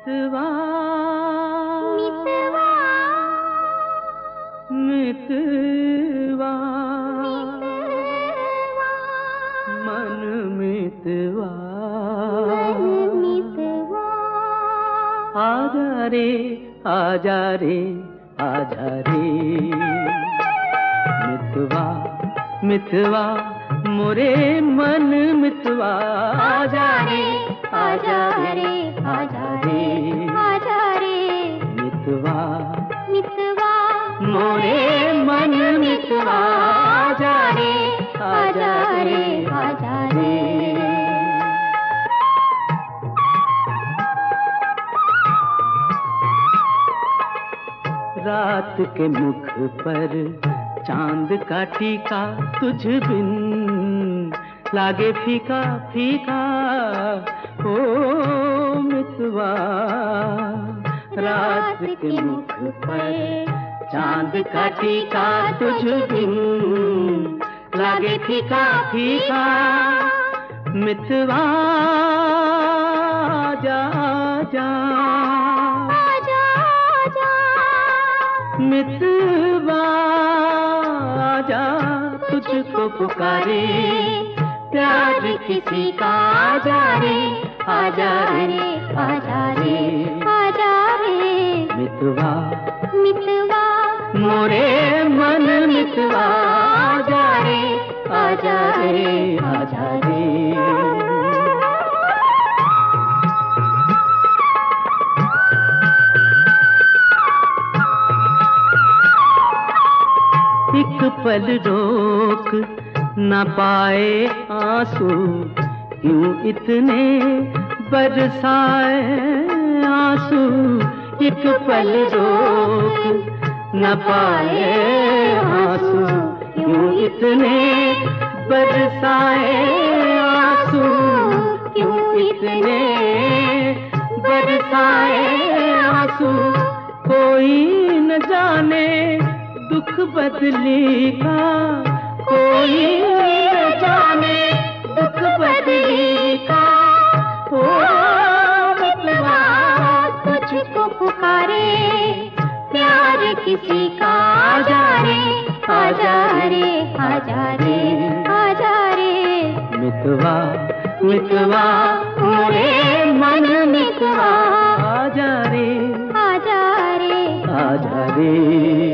मितवा मितवा मितवा मन मितवा मितवा आजा रे आजा रे आजा रे मितवा मितवा मोरे मन मितवा आजा रे आजा रे आजा रे आजा रे मितवा मितवा मोरे मन मितवा आजा रे आजा रे आजा रे। रात के मुख पर चांद का टीका तुझ बिन लागे फीका फीका ओ मितवा। रात के मुख पर चांद का टीका तुझ बिन लागे फीका फीका मितवा जा जा मितवा आजा तुझको पुकारे प्यार किसी का आजा रे आजा रे आजा रे आजा रे मितवा मितवा मोरे मन मितवा आजा रे आजा रे आजा रे। एक पल रोक न पाए आंसू क्यों इतने बरसाए आंसू। एक पल रोक न पाए आंसू क्यों इतने बरसाए आंसू क्यों इतने बरसाए आंसू। कोई न जाने दुख बदली का कोई न जाने दुख बदली का ओ मितवा तुझको पुकारे प्यार किसी का आजा रे आजा रे आजा रे आजा रे मितवा मितवा मोरे मन मितवा आजा रे आजा रे आजा रे।